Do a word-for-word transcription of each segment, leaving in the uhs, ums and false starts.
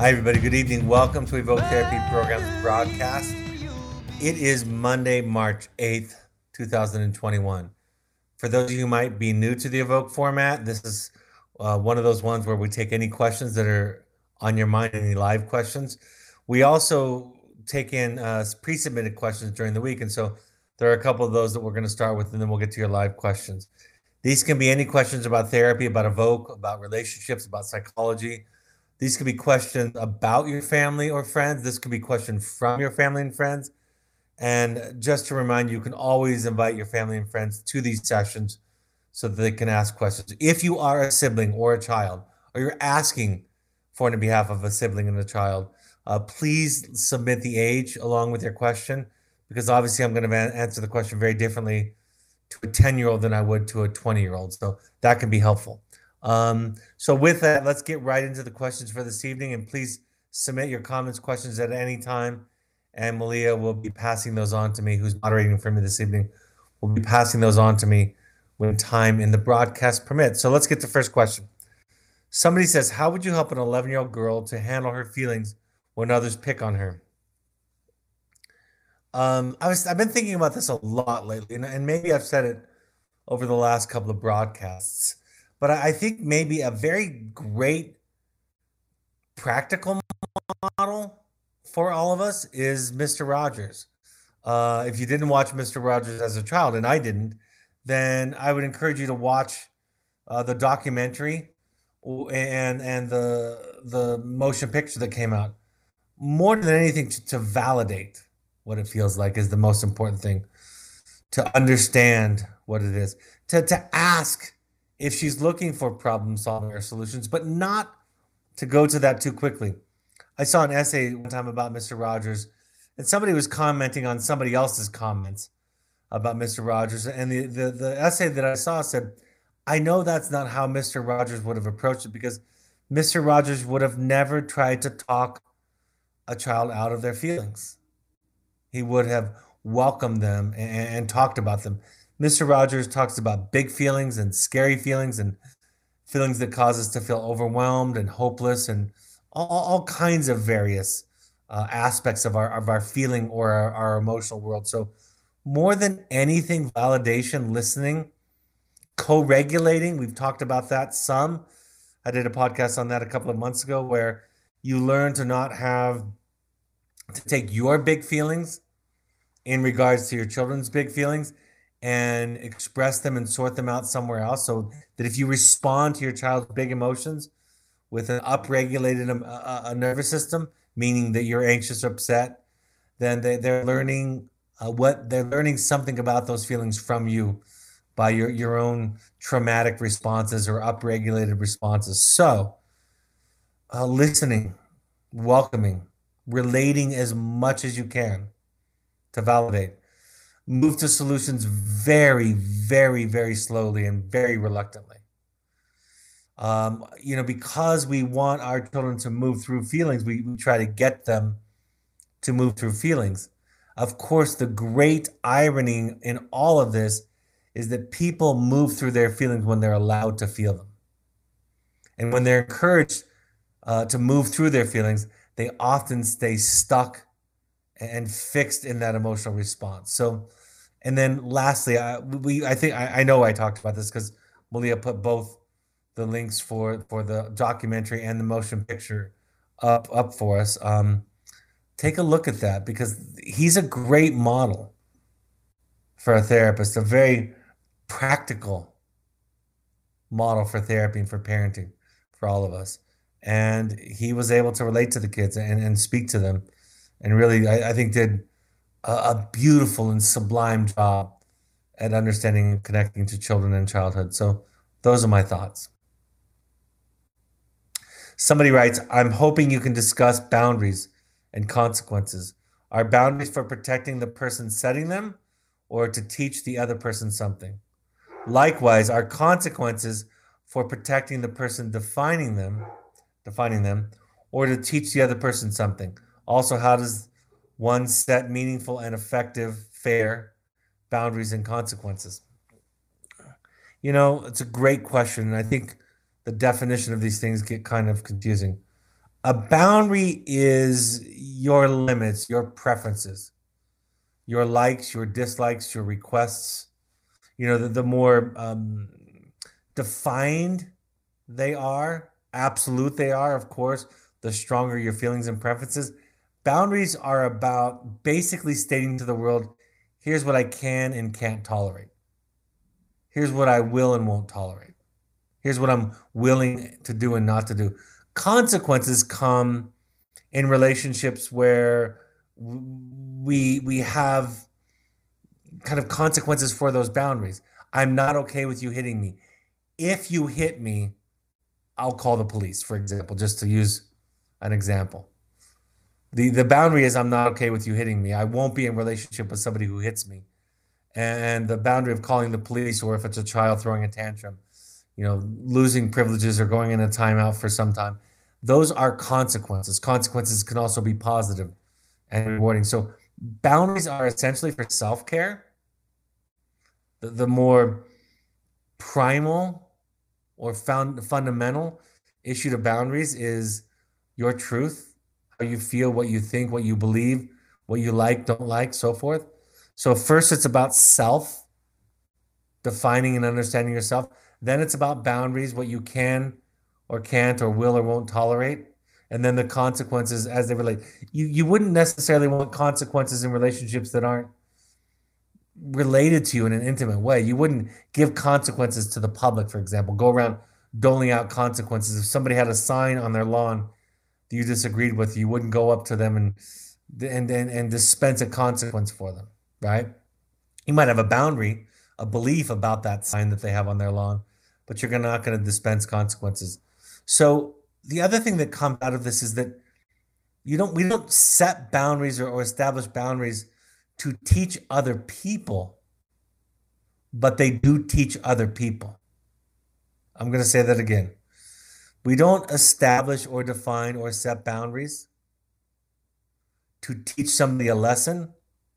Hi, everybody. Good evening. Welcome to Evoke Therapy Program's broadcast. It is Monday, March eighth, two thousand twenty-one. For those of you who might be new to the Evoke format, this is uh, one of those ones where we take any questions that are on your mind, any live questions. We also take in uh, pre-submitted questions during the week, and so there are a couple of those that we're going to start with, and then we'll get to your live questions. These can be any questions about therapy, about Evoke, about relationships, about psychology. These could be questions about your family or friends. This could be questions from your family and friends. And just to remind you, you can always invite your family and friends to these sessions so that they can ask questions. If you are a sibling or a child, or you're asking for on behalf of a sibling and a child, uh, please submit the age along with your question, because obviously I'm going to answer the question very differently to a ten-year-old than I would to a twenty-year-old. So that can be helpful. Um, so with that, let's get right into the questions for this evening, and please submit your comments, questions at any time, and Malia will be passing those on to me, who's moderating for me this evening, will be passing those on to me when time in the broadcast permits. So let's get to the first question. Somebody says, how would you help an eleven-year-old girl to handle her feelings when others pick on her? Um, I was, I've been thinking about this a lot lately, and, and maybe I've said it over the last couple of broadcasts. But I think maybe a very great practical model for all of us is Mister Rogers. Uh, if you didn't watch Mister Rogers as a child, and I didn't, then I would encourage you to watch uh, the documentary and and the the motion picture that came out. More than anything, to, to validate what it feels like is the most important thing. To understand what it is, to to ask if she's looking for problem solving or solutions, but not to go to that too quickly. I saw an essay one time about Mister Rogers, and somebody was commenting on somebody else's comments about Mister Rogers. And the, the, the essay that I saw said, I know that's not how Mister Rogers would have approached it, because Mister Rogers would have never tried to talk a child out of their feelings. He would have welcomed them and, and talked about them. Mister Rogers talks about big feelings and scary feelings and feelings that cause us to feel overwhelmed and hopeless and all, all kinds of various uh, aspects of our of our feeling or our, our emotional world. So more than anything, validation, listening, co-regulating. We've talked about that some. I did a podcast on that a couple of months ago where you learn to not have to take your big feelings in regards to your children's big feelings and express them and sort them out somewhere else, so that if you respond to your child's big emotions with an upregulated um, a, a nervous system, meaning that you're anxious or upset, then they, they're learning uh, what they're learning something about those feelings from you by your, your own traumatic responses or upregulated responses. So uh, listening, welcoming, relating as much as you can to validate. Move to solutions very, very, very slowly and very reluctantly. Um, you know, because we want our children to move through feelings, we, we try to get them to move through feelings. Of course, the great irony in all of this is that people move through their feelings when they're allowed to feel them. And when they're encouraged uh, to move through their feelings, they often stay stuck and fixed in that emotional response. So, and then lastly, I, we I think I, I know I talked about this because Malia put both the links for for the documentary and the motion picture up up for us. Um, take a look at that, because he's a great model for a therapist, a very practical model for therapy and for parenting for all of us. And he was able to relate to the kids and, and speak to them, and really, I, I think did a, a beautiful and sublime job at understanding and connecting to children in childhood. So those are my thoughts. Somebody writes, I'm hoping you can discuss boundaries and consequences. Are boundaries for protecting the person setting them, or to teach the other person something? Likewise, are consequences for protecting the person defining them, defining them, or to teach the other person something? Also, how does one set meaningful and effective, fair boundaries and consequences? You know, it's a great question. And I think the definition of these things get kind of confusing. A boundary is your limits, your preferences, your likes, your dislikes, your requests. You know, the, the more um, defined they are, absolute they are, of course, the stronger your feelings and preferences. Boundaries are about basically stating to the world, here's what I can and can't tolerate. Here's what I will and won't tolerate. Here's what I'm willing to do and not to do. Consequences come in relationships where we we have kind of consequences for those boundaries. I'm not okay with you hitting me. If you hit me, I'll call the police, for example, just to use an example. The the boundary is I'm not okay with you hitting me. I won't be in relationship with somebody who hits me. And the boundary of calling the police, or if it's a child throwing a tantrum, you know, losing privileges or going in a timeout for some time, those are consequences. Consequences can also be positive and rewarding. So boundaries are essentially for self-care. The, the more primal or found fundamental issue to boundaries is your truth, how you feel, what you think, what you believe, what you like, don't like, so forth. So first it's about self, defining and understanding yourself. Then it's about boundaries, what you can or can't or will or won't tolerate. And then the consequences as they relate. You you wouldn't necessarily want consequences in relationships that aren't related to you in an intimate way. You wouldn't give consequences to the public, for example. Go around doling out consequences. If somebody had a sign on their lawn that you disagreed with, you wouldn't go up to them and and and, and dispense a consequence for them, right? You might have a boundary, a belief about that sign that they have on their lawn, but you're not going to dispense consequences. So the other thing that comes out of this is that you don't we don't set boundaries or, or establish boundaries to teach other people, but they do teach other people. I'm going to say that again. We don't establish or define or set boundaries to teach somebody a lesson,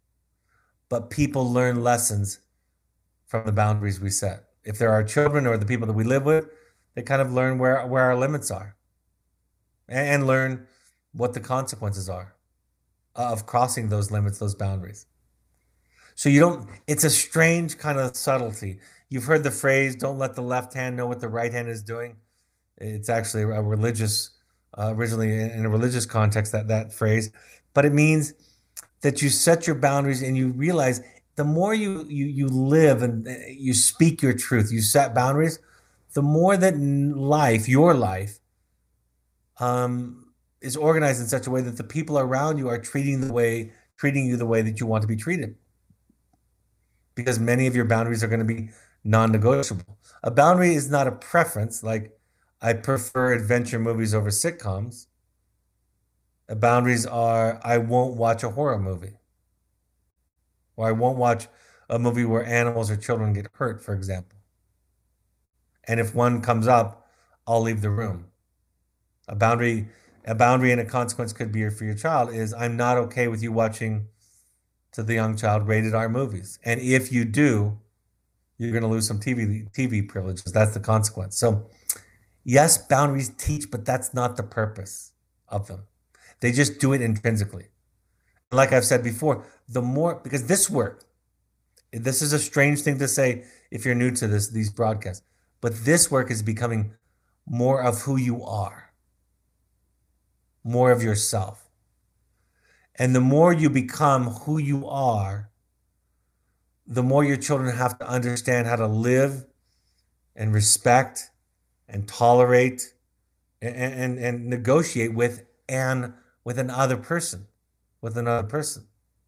but people learn lessons from the boundaries we set. If they're our children or the people that we live with, they kind of learn where, where our limits are and learn what the consequences are of crossing those limits, those boundaries. So you don't, it's a strange kind of subtlety. You've heard the phrase, don't let the left hand know what the right hand is doing. It's actually a religious, uh, originally in a religious context, that, that phrase, but it means that you set your boundaries and you realize the more you, you, you live and you speak your truth, you set boundaries, the more that life, your life, um, is organized in such a way that the people around you are treating the way, treating you the way that you want to be treated. Because many of your boundaries are going to be non-negotiable. A boundary is not a preference, like I prefer adventure movies over sitcoms. The boundaries are I won't watch a horror movie. Or I won't watch a movie where animals or children get hurt, for example. And if one comes up, I'll leave the room. A boundary, a boundary and a consequence could be for your child is I'm not okay with you watching, to the young child, rated R movies. And if you do, you're going to lose some T V T V privileges. That's the consequence. So yes, boundaries teach, but that's not the purpose of them. They just do it intrinsically. Like I've said before, the more, because this work, this is a strange thing to say if you're new to this, these broadcasts, but this work is becoming more of who you are, more of yourself. And the more you become who you are, the more your children have to understand how to live and respect and tolerate and, and, and negotiate with and with another person, with another person.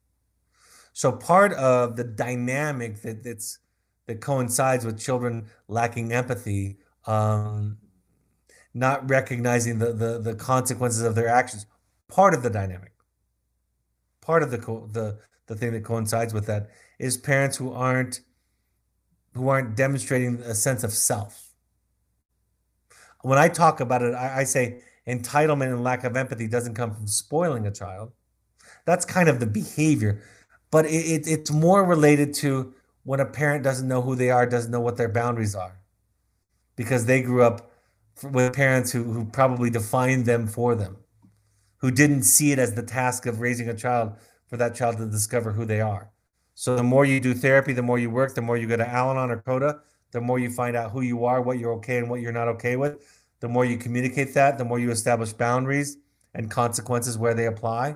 So part of the dynamic that that's that coincides with children lacking empathy, um, not recognizing the, the the consequences of their actions, part of the dynamic, part of the co- the the thing that coincides with that is parents who aren't who aren't demonstrating a sense of self. When I talk about it, I, I say entitlement and lack of empathy doesn't come from spoiling a child. That's kind of the behavior, but it, it, it's more related to when a parent doesn't know who they are, doesn't know what their boundaries are, because they grew up with parents who, who probably defined them for them. who didn't see it as the task of raising a child for that child to discover who they are. So the more you do therapy, the more you work, the more you go to Al-Anon or CODA, the more you find out who you are, what you're okay and what you're not okay with. The more you communicate that, the more you establish boundaries and consequences where they apply,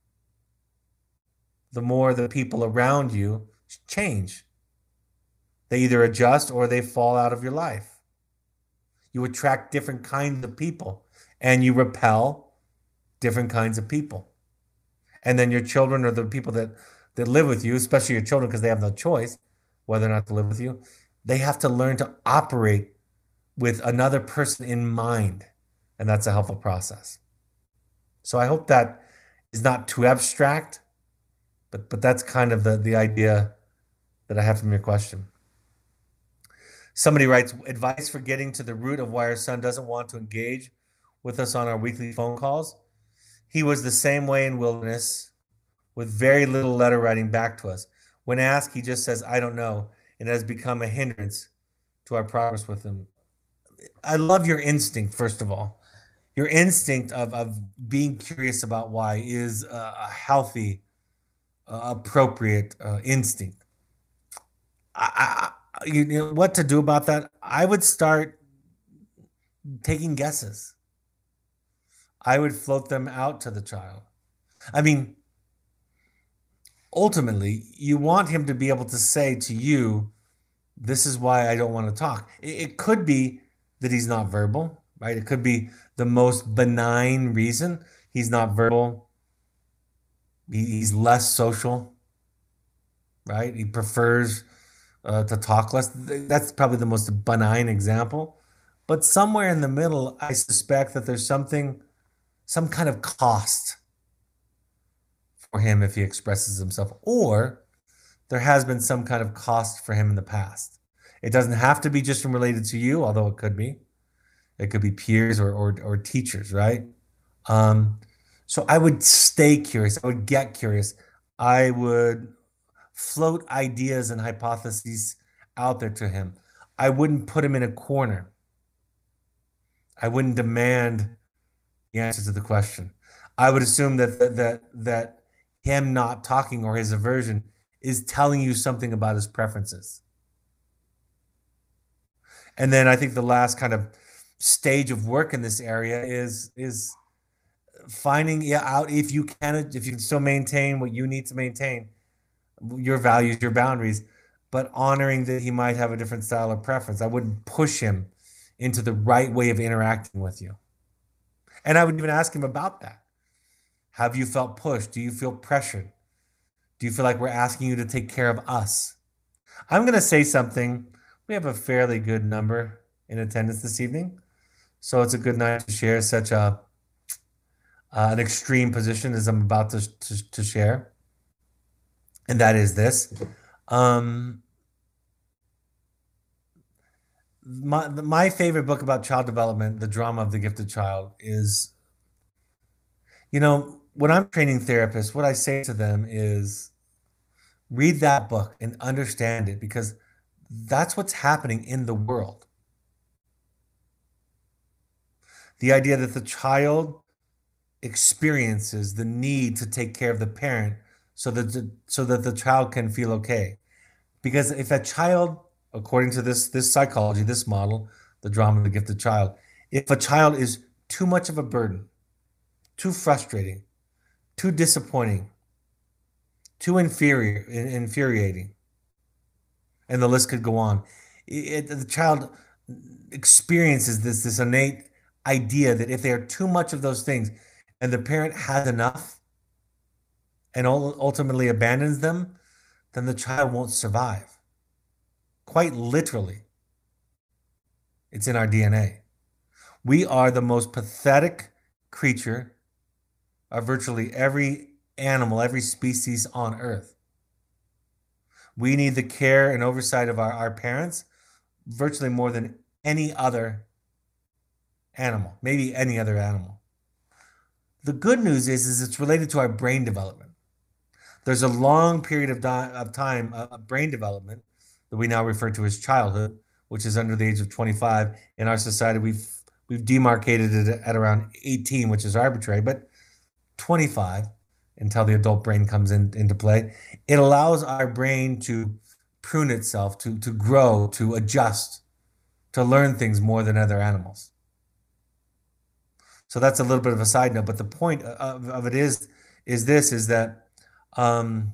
the more the people around you change. They either adjust or they fall out of your life. You attract different kinds of people and you repel different kinds of people. And then your children or the people that, that live with you, especially your children, because they have no choice whether or not to live with you, they have to learn to operate with another person in mind. And that's a helpful process. So I hope that is not too abstract, but, but that's kind of the, the idea that I have from your question. Somebody writes, advice for getting to the root of why our son doesn't want to engage with us on our weekly phone calls. He was the same way in wilderness with very little letter writing back to us. When asked, he just says, I don't know, and has become a hindrance to our progress with him. I love your instinct, first of all. Your instinct of, of being curious about why is a healthy, uh, appropriate uh, instinct. I, I, you know what to do about that? I would start taking guesses. I would float them out to the child. I mean, ultimately, you want him to be able to say to you, this is why I don't want to talk. It, it could be that he's not verbal, right? It could be the most benign reason he's not verbal. He, he's less social, right? He prefers uh, to talk less. That's probably the most benign example. But somewhere in the middle, I suspect that there's something, some kind of cost for him if he expresses himself, or there has been some kind of cost for him in the past. It doesn't have to be just related to you, although it could be. It could be peers or or, or teachers, right? Um, so I would stay curious. I would get curious. I would float ideas and hypotheses out there to him. I wouldn't put him in a corner. I wouldn't demand the answer to the question. I would assume that that that, that him not talking or his aversion is telling you something about his preferences. And then I think the last kind of stage of work in this area is is finding out if you can if you can still maintain what you need to maintain, your values, your boundaries, but honoring that he might have a different style of preference. I wouldn't push him into the right way of interacting with you. And I would even ask him about that. Have you felt pushed? Do you feel pressured? Do you feel like we're asking you to take care of us? I'm going to say something. We have a fairly good number in attendance this evening. So it's a good night to share such a uh, an extreme position as I'm about to, to, to share. And that is this. Um, my, my favorite book about child development, The Drama of the Gifted Child, is, you know, when I'm training therapists, what I say to them is read that book and understand it, because that's what's happening in the world. The idea that the child experiences the need to take care of the parent so that the, so that the child can feel okay. Because if a child, according to this, this psychology, this model, the drama of the gifted child, if a child is too much of a burden, too frustrating, too disappointing, too inferior, infuriating, and the list could go on, it, the child experiences this, this innate idea that if they are too much of those things and the parent has enough and ultimately abandons them, then the child won't survive. Quite literally, it's in our D N A. We are the most pathetic creature of virtually every animal, every species on Earth. We need the care and oversight of our, our parents virtually more than any other animal, maybe any other animal. The good news is, is it's related to our brain development. There's a long period of, of time of brain development that we now refer to as childhood, which is under the age of twenty-five. In our society, we've we've demarcated it at around eighteen, which is arbitrary. But twenty-five, until the adult brain comes in, into play, it allows our brain to prune itself, to, to grow, to adjust, to learn things more than other animals. So that's a little bit of a side note, but the point of, of it is, is this, is that um,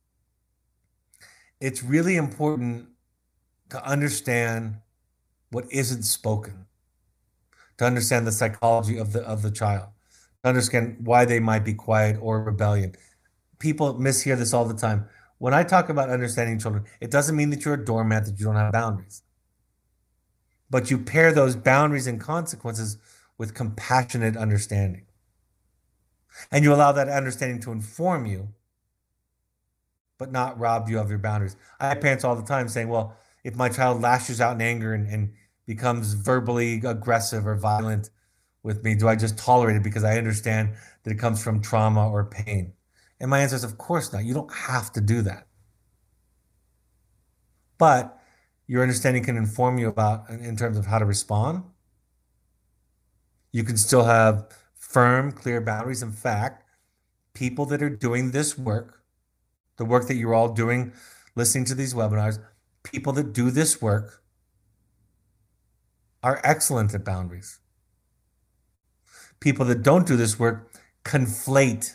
it's really important to understand what isn't spoken, to understand the psychology of the of the child, to understand why they might be quiet or rebellion. People mishear this all the time. When I talk about understanding children, it doesn't mean that you're a doormat, that you don't have boundaries. But you pair those boundaries and consequences with compassionate understanding. And you allow that understanding to inform you, but not rob you of your boundaries. I have parents all the time saying, well, if my child lashes out in anger and, and becomes verbally aggressive or violent with me, do I just tolerate it because I understand that it comes from trauma or pain? And my answer is, of course not. You don't have to do that. But your understanding can inform you about, in terms of how to respond. You can still have firm, clear boundaries. In fact, people that are doing this work, the work that you're all doing, listening to these webinars, people that do this work are excellent at boundaries. People that don't do this work conflate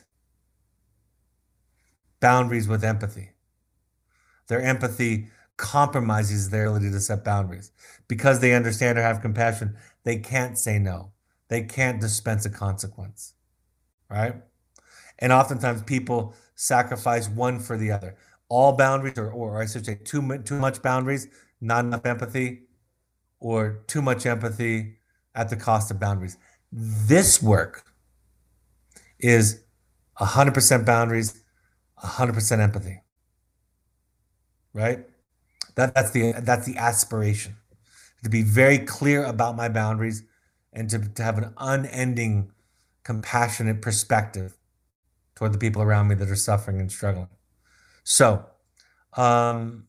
boundaries with empathy. Their empathy compromises their ability to set boundaries. Because they understand or have compassion, they can't say no. They can't dispense a consequence, right? And oftentimes people sacrifice one for the other. All boundaries, or, or I should say too, too much boundaries, not enough empathy, or too much empathy at the cost of boundaries. This work is one hundred percent boundaries, one hundred percent empathy, right? That, that's the, that's the aspiration, to be very clear about my boundaries and to, to have an unending, compassionate perspective toward the people around me that are suffering and struggling. So, um,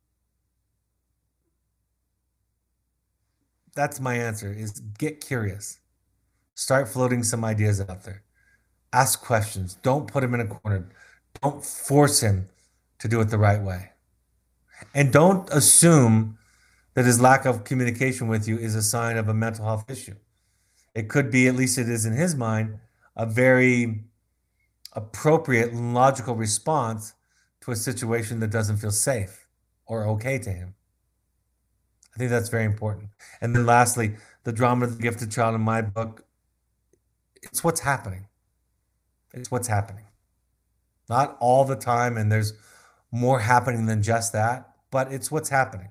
that's my answer, is get curious. Start floating some ideas out there. Ask questions. Don't put him in a corner. Don't force him to do it the right way. And don't assume that his lack of communication with you is a sign of a mental health issue. It could be, at least it is in his mind, a very appropriate and logical response to a situation that doesn't feel safe or okay to him. I think that's very important. And then lastly, the drama of the gifted child in my book, it's what's happening. It's what's happening. Not all the time, and there's more happening than just that, but it's what's happening.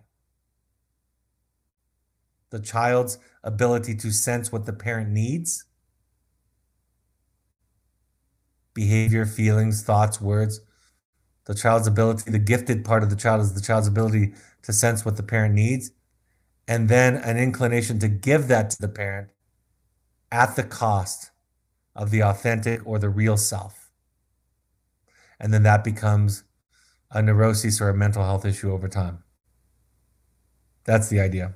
The child's ability to sense what the parent needs, behavior, feelings, thoughts, words. The child's ability, the gifted part of the child is the child's ability to sense what the parent needs, and then an inclination to give that to the parent at the cost of the authentic or the real self. And then that becomes a neurosis or a mental health issue over time. That's the idea.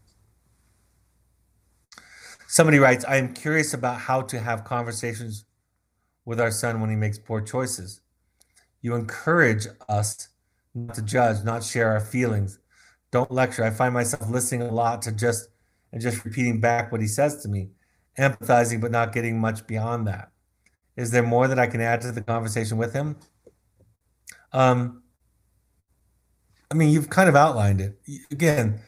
Somebody writes, I am curious about how to have conversations with our son when he makes poor choices. You encourage us not to judge, not share our feelings. Don't lecture. I find myself listening a lot to just and just repeating back what he says to me, empathizing but not getting much beyond that. Is there more that I can add to the conversation with him? Um, I mean, you've kind of outlined it. Again,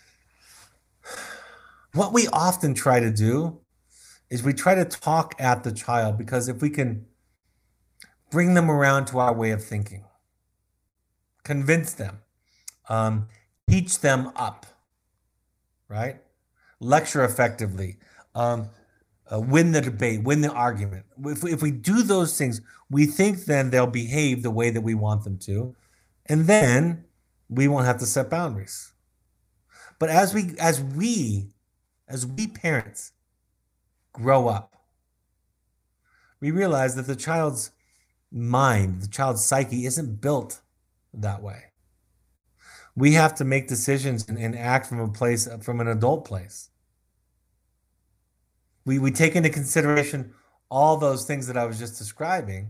what we often try to do is we try to talk at the child, because if we can bring them around to our way of thinking, convince them, um, teach them up, right? Lecture effectively, um, uh, win the debate, win the argument. If we, if we do those things, we think then they'll behave the way that we want them to, and then we won't have to set boundaries. But as we, as we, as we parents grow up, we realize that the child's mind, the child's psyche isn't built that way. We have to make decisions and, and act from a place, from an adult place. We, we take into consideration all those things that I was just describing,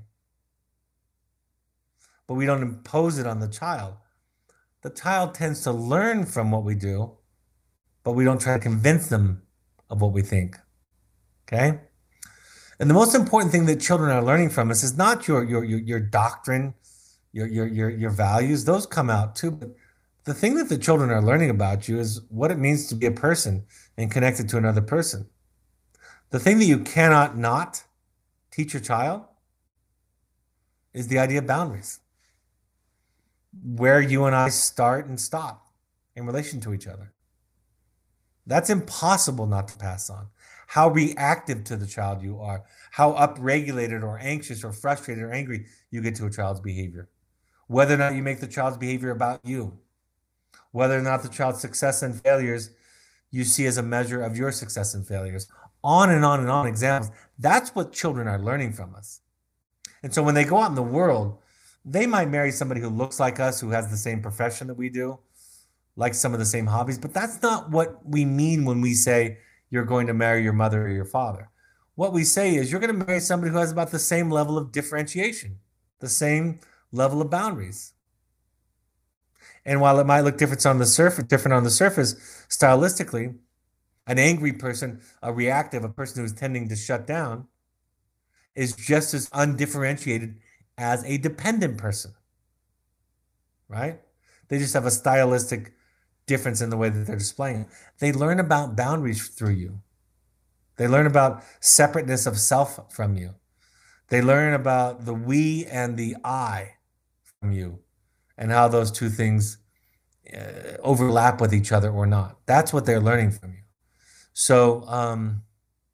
but we don't impose it on the child. The child tends to learn from what we do, but we don't try to convince them of what we think. Okay? And the most important thing that children are learning from us is not your your your, your doctrine, your, your your your values. Those come out too. But the thing that the children are learning about you is what it means to be a person and connected to another person. The thing that you cannot not teach your child is the idea of boundaries, where you and I start and stop in relation to each other. That's impossible not to pass on. How reactive to the child you are, how upregulated or anxious or frustrated or angry you get to a child's behavior, whether or not you make the child's behavior about you, whether or not the child's success and failures you see as a measure of your success and failures, on and on and on examples. That's what children are learning from us. And so when they go out in the world, they might marry somebody who looks like us, who has the same profession that we do, like some of the same hobbies, but that's not what we mean when we say you're going to marry your mother or your father. What we say is you're going to marry somebody who has about the same level of differentiation, the same level of boundaries. And while it might look different on the surface, different on the surface, stylistically, an angry person, a reactive, a person who's tending to shut down, is just as undifferentiated as a dependent person, right? They just have a stylistic difference in the way that they're displaying it. They learn about boundaries through you. They learn about separateness of self from you. They learn about the we and the I from you and how those two things uh, overlap with each other or not. That's what they're learning from you. So um,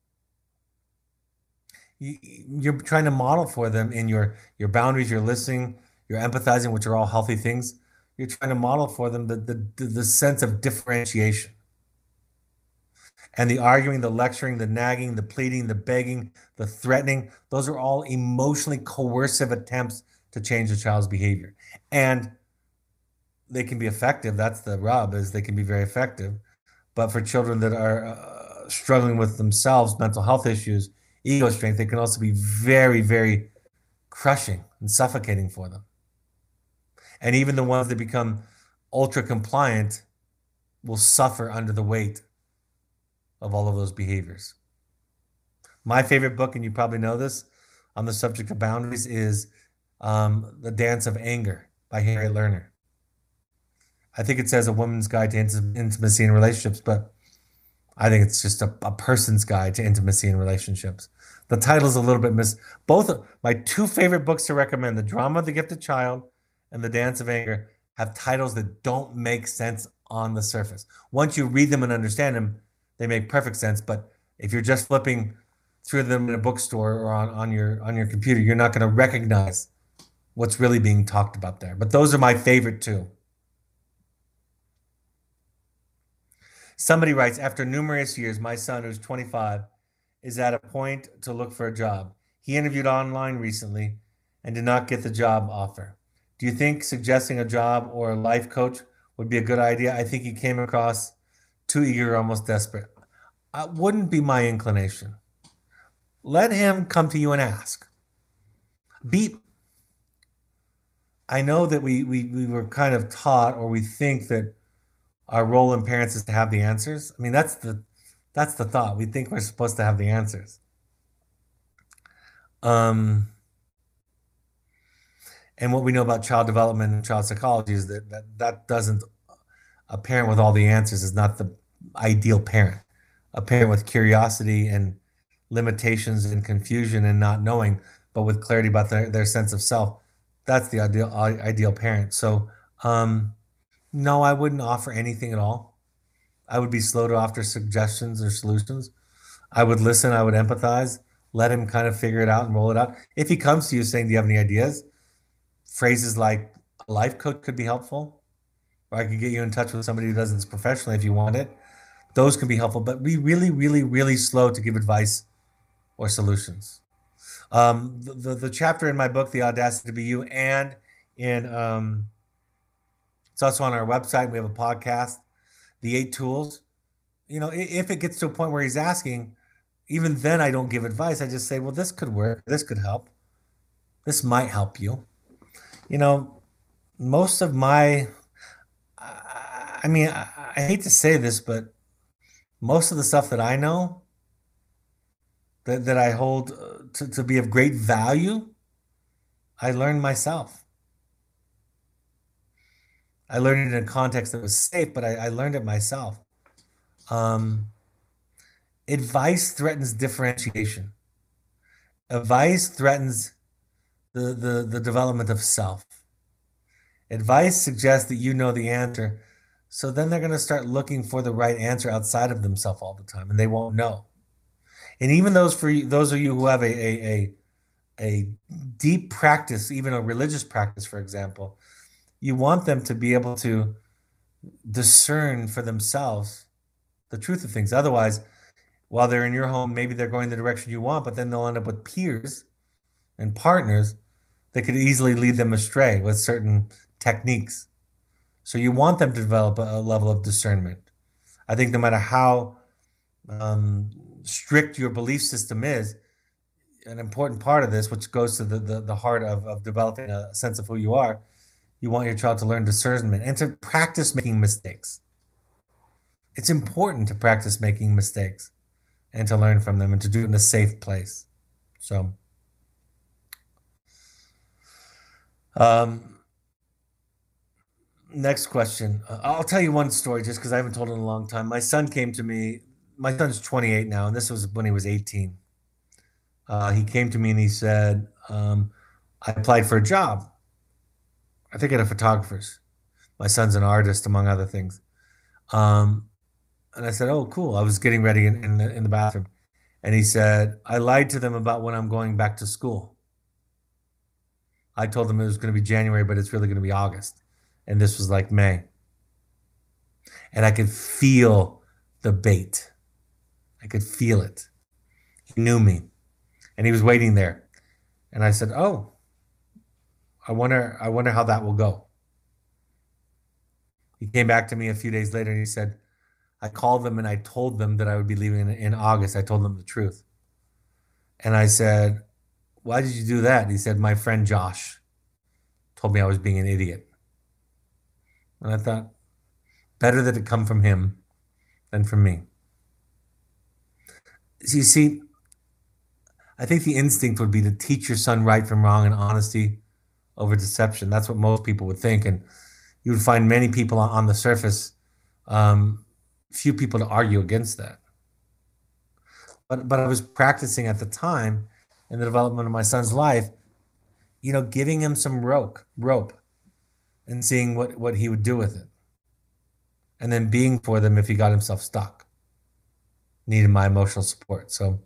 you, you're trying to model for them in your, your boundaries, your listening, your empathizing, which are all healthy things. You're trying to model for them the, the, the sense of differentiation. And the arguing, the lecturing, the nagging, the pleading, the begging, the threatening, those are all emotionally coercive attempts to change a child's behavior. And they can be effective. That's the rub, is they can be very effective. But for children that are uh, struggling with themselves, mental health issues, ego strength, they can also be very, very crushing and suffocating for them. And even the ones that become ultra compliant will suffer under the weight of all of those behaviors. My favorite book, and you probably know this, on the subject of boundaries is um, The Dance of Anger by Harriet Lerner. I think it says A Woman's Guide to Intimacy and Relationships, but I think it's just a, a person's guide to intimacy and relationships. The title's a little bit mis... Both of my two favorite books to recommend, The Drama of the Gifted Child and The Dance of Anger, have titles that don't make sense on the surface. Once you read them and understand them, they make perfect sense. But if you're just flipping through them in a bookstore or on, on your on your computer, you're not going to recognize what's really being talked about there. But those are my favorite too. Somebody writes, after numerous years, my son, who's twenty-five, is at a point to look for a job. He interviewed online recently and did not get the job offer. Do you think suggesting a job or a life coach would be a good idea? I think he came across too eager, almost desperate. It wouldn't be my inclination. Let him come to you and ask. Be, I know that we, we, we were kind of taught, or we think that our role in parents is to have the answers. I mean, that's the that's the thought. We think we're supposed to have the answers. Um, and what we know about child development and child psychology is that that, that doesn't, a parent with all the answers is not the ideal parent. A parent with curiosity and limitations and confusion and not knowing, but with clarity about their, their sense of self, that's the ideal ideal parent. So um, no, I wouldn't offer anything at all. I would be slow to offer suggestions or solutions. I would listen, I would empathize, let him kind of figure it out and roll it out. If he comes to you saying, do you have any ideas? Phrases like a life coach could be helpful, or I could get you in touch with somebody who does this professionally if you want it. Those can be helpful, but be really, really, really slow to give advice or solutions. Um, the, the, the chapter in my book, The Audacity to Be You, and in um, it's also on our website. We have a podcast, The Eight Tools. You know, if it gets to a point where he's asking, Even then, I don't give advice. I just say, well, this could work. This could help. This might help you. You know, most of my, I I mean, I, I hate to say this, but most of the stuff that I know that, that I hold uh, to, to be of great value, I learned myself. I learned it in a context that was safe, but I, I learned it myself. Um, Advice threatens differentiation. Advice threatens the, the, the development of self. Advice suggests that you know the answer. So then they're going to start looking for the right answer outside of themselves all the time, and they won't know. And even those for you, those of you who have a, a, a, a deep practice, even a religious practice, for example, you want them to be able to discern for themselves the truth of things. Otherwise, while they're in your home, maybe they're going the direction you want, but then they'll end up with peers and partners that could easily lead them astray with certain techniques. So you want them to develop a, a level of discernment. I think no matter how um, strict your belief system is, an important part of this, which goes to the, the, the heart of, of developing a sense of who you are, you want your child to learn discernment and to practice making mistakes. It's important to practice making mistakes and to learn from them and to do it in a safe place. So, um, next question. Uh, I'll tell you one story just because I haven't told it in a long time. My son came to me. My son's twenty-eight now, and this was when he was eighteen. Uh, he came to me and he said, um, I applied for a job. I think at a photographer's. My son's an artist, among other things. Um, and I said, oh, cool. I was getting ready in, in the, in the bathroom. And he said, I lied to them about when I'm going back to school. I told them it was going to be January, but it's really going to be August. And this was like May. And I could feel the bait. I could feel it. He knew me. And he was waiting there. And I said, oh, I wonder, I wonder how that will go. He came back to me a few days later and he said, I called them and I told them that I would be leaving in, in August. I told them the truth. And I said, why did you do that? And he said, my friend Josh told me I was being an idiot. And I thought, better that it come from him than from me. So you see, I think the instinct would be to teach your son right from wrong and honesty over deception. That's what most people would think. And you would find many people on the surface, um, few people to argue against that. But, but I was practicing at the time in the development of my son's life, you know, giving him some rope, rope and seeing what, what he would do with it. And then being for them if he got himself stuck, needed my emotional support. So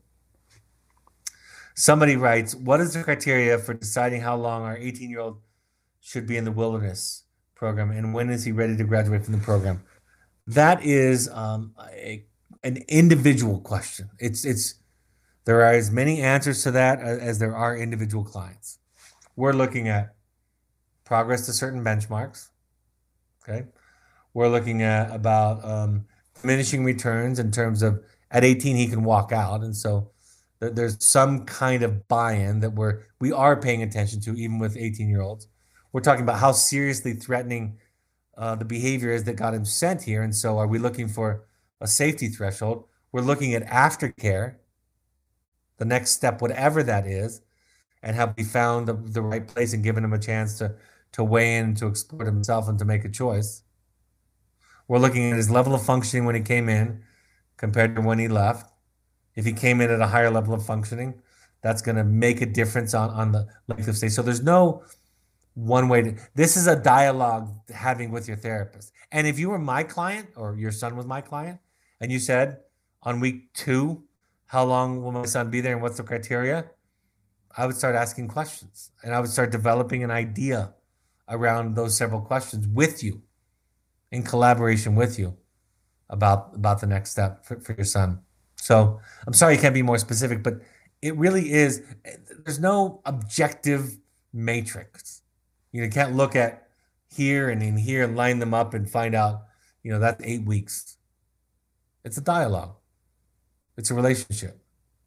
somebody writes, what is the criteria for deciding how long our eighteen-year-old should be in the wilderness program, and when is he ready to graduate from the program? That is um, a, an individual question. It's it's there are as many answers to that as, as there are individual clients. We're looking at progress to certain benchmarks. Okay, we're looking at about um, diminishing returns in terms of at eighteen he can walk out, and so there's some kind of buy-in that we're we are paying attention to, even with eighteen-year-olds. We're talking about how seriously threatening uh, the behavior is that got him sent here, and so are we looking for a safety threshold? We're looking at aftercare, the next step, whatever that is, and have we found the, the right place and given him a chance to to weigh in, to explore himself, and to make a choice. We're looking at his level of functioning when he came in compared to when he left. If he came in at a higher level of functioning, that's going to make a difference on, on the length of stay. So there's no one way to, this is a dialogue having with your therapist. And if you were my client or your son was my client and you said on week two, how long will my son be there and what's the criteria? I would start asking questions and I would start developing an idea around those several questions with you, in collaboration with you, about, about the next step for, for your son. So I'm sorry I can't be more specific, but it really is, there's no objective matrix. You know, can't look at here and in here and line them up and find out, you know, that's eight weeks. It's a dialogue. It's a relationship.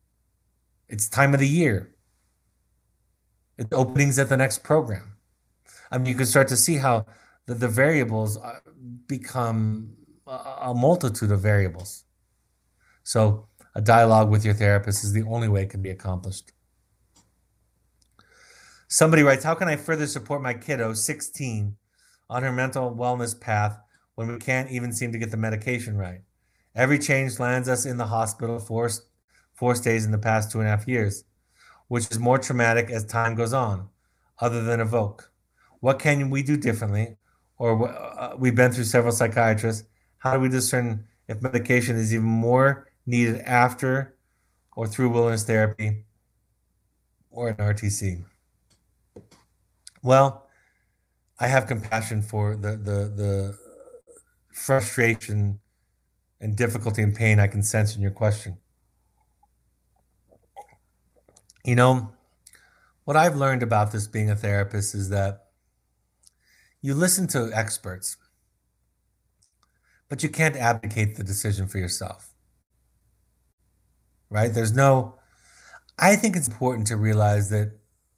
It's time of the year. It's openings at the next program. I mean, you can start to see how the, the variables uh, become a, a multitude of variables. So a dialogue with your therapist is the only way it can be accomplished. Somebody writes, how can I further support my kiddo, sixteen, on her mental wellness path when we can't even seem to get the medication right? Every change lands us in the hospital four, four stays in the past two and a half years, which is more traumatic as time goes on, other than Evoke. What can we do differently? Or uh, we've been through several psychiatrists. How do we discern if medication is even more needed after or through wilderness therapy or an R T C? Well, I have compassion for the the the frustration and difficulty and pain I can sense in your question. You know, what I've learned about this being a therapist is that you listen to experts, but you can't abdicate the decision for yourself. Right? There's no, I think it's important to realize that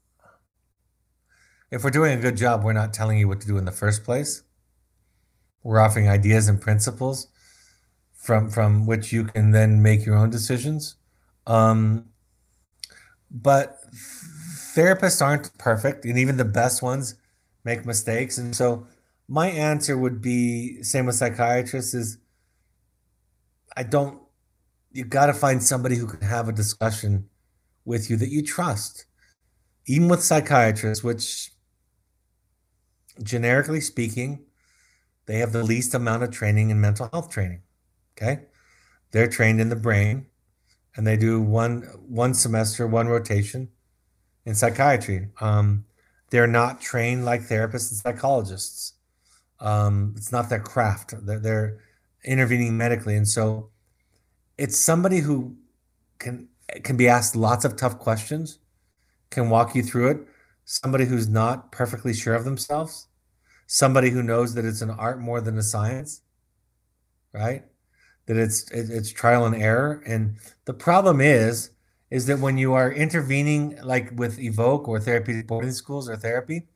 if we're doing a good job, we're not telling you what to do in the first place. We're offering ideas and principles from from which you can then make your own decisions. Um, but therapists aren't perfect, and even the best ones make mistakes. And so my answer would be, same with psychiatrists, is I don't, you got to find somebody who can have a discussion with you that you trust. Even with psychiatrists, which generically speaking, they have the least amount of training in mental health training. Okay. They're trained in the brain and they do one one semester, one rotation in psychiatry. Um, they're not trained like therapists and psychologists. Um, it's not their craft. They're, they're intervening medically. And so it's somebody who can can be asked lots of tough questions, can walk you through it. Somebody who's not perfectly sure of themselves, somebody who knows that it's an art more than a science, right? That it's it, it's trial and error. And the problem is, is that when you are intervening, like with Evoke or therapeutic boarding schools or therapy,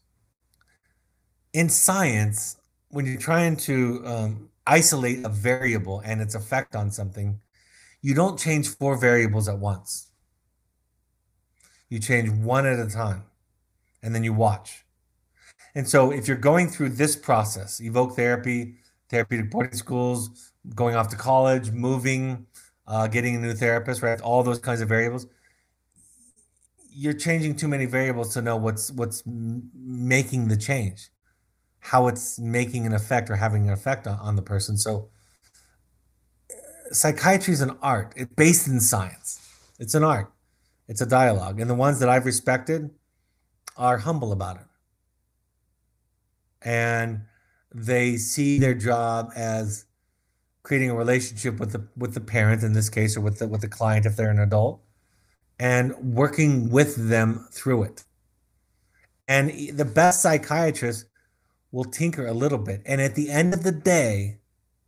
in science, when you're trying to um, isolate a variable and its effect on something, you don't change four variables at once. You change one at a time, and then you watch. And so if you're going through this process, Evoke therapy, therapeutic boarding schools, going off to college, moving, uh, getting a new therapist, right? All those kinds of variables. You're changing too many variables to know what's what's making the change, how it's making an effect or having an effect on, on the person. So psychiatry is an art. It's based in science. It's an art. It's a dialogue. And the ones that I've respected are humble about it. And they see their job as creating a relationship with the with the parent in this case, or with the with the client if they're an adult, and working with them through it. And the best psychiatrist will tinker a little bit. And at the end of the day,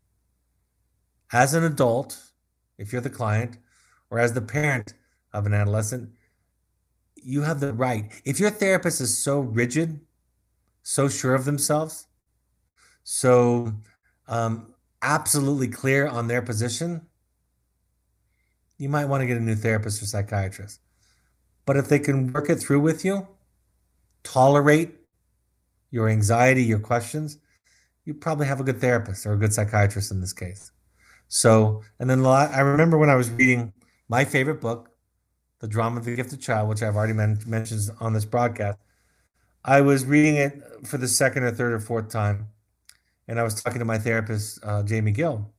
as an adult, if you're the client, or as the parent of an adolescent, you have the right. If your therapist is so rigid, so sure of themselves, so um, absolutely clear on their position, you might want to get a new therapist or psychiatrist. But if they can work it through with you, tolerate your anxiety, your questions, you probably have a good therapist or a good psychiatrist in this case. So, and then I remember when I was reading my favorite book, The Drama of the Gifted Child, which I've already men- mentioned on this broadcast. I was reading it for the second or third or fourth time, and I was talking to my therapist, uh, Jamie Gill.